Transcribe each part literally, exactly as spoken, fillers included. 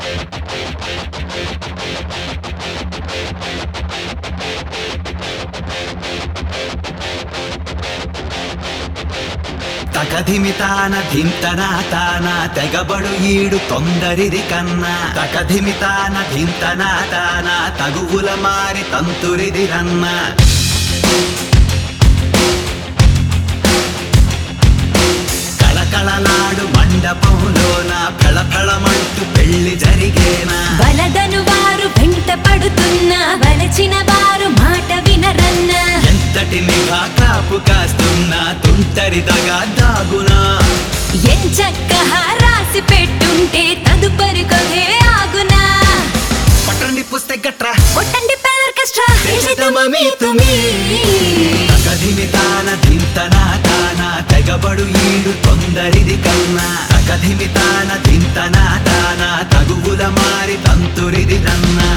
తకధిమితాన ధింతనా తానా తెగబడు ఈడు తొందరిది కన్నా తకధిమితాన ధింతనా తానా తగువుల మారి తంతురిది రన్న కళకళలాడు మండపంలోన ఫళఫళమంటూ పెళ్లి జరిగేనా వలదను వారు వెంట పడుతున్న వలచిన వారు మాట వినరన్న ఎంతటి నిఘా కాపు కాస్తున్నా తుంటరిదగా దాగునా ఎంచక్క రాసి పెట్టుంటే తదుపరి కథే ఆగునా పట్టండి పుస్తక గట్రా కొట్టండి పెదర్కెస్ట్రా దేశతమమి తుమి తకధిమితాన ధింతనా తానా తెగబడు ఈడు తొందరిది కన్నా తకధిమితాన ధింతనా తానా తగువుల మారి తంతురిది రన్నా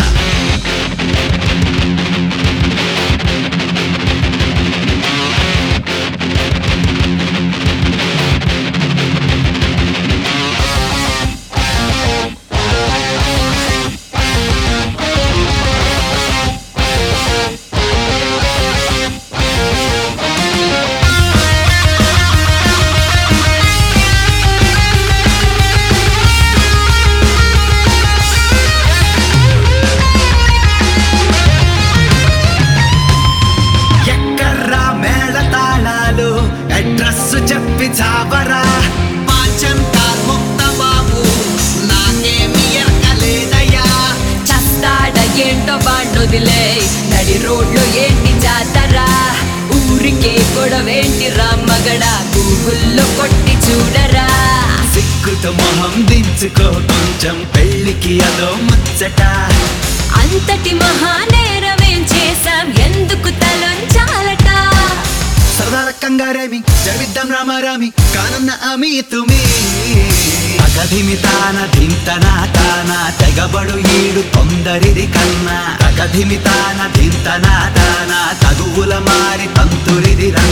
అడ్రస్ చెప్పి చావరా పాచంతా ముక్త బాబు నాకేమి ఎరకలేదయ్యా చస్తాడ ఏంటో బాండొదిలే నడి రోడ్లో ఏంటి జాతరా ఊరికే గొడవేంటి రామగడ గూగుల్లో కొట్టి చూడరా సిగ్గుతో మొహం దించుకో కొంచెం పెళ్లికి అదో ముచ్చట అంతటి మహానేరమేం చేశాం ఎందుకు తలొంచాలట సరదాల కంగారేమి జరిద్దాం రామారామి కానున్న అమి తుమి తకధిమితాన ధింతనా తానా తెగబడు ఈడు తొందరిది కన్నా తకధిమితాన ధింతనా తానా తగువుల మారి తంతురిది రన్న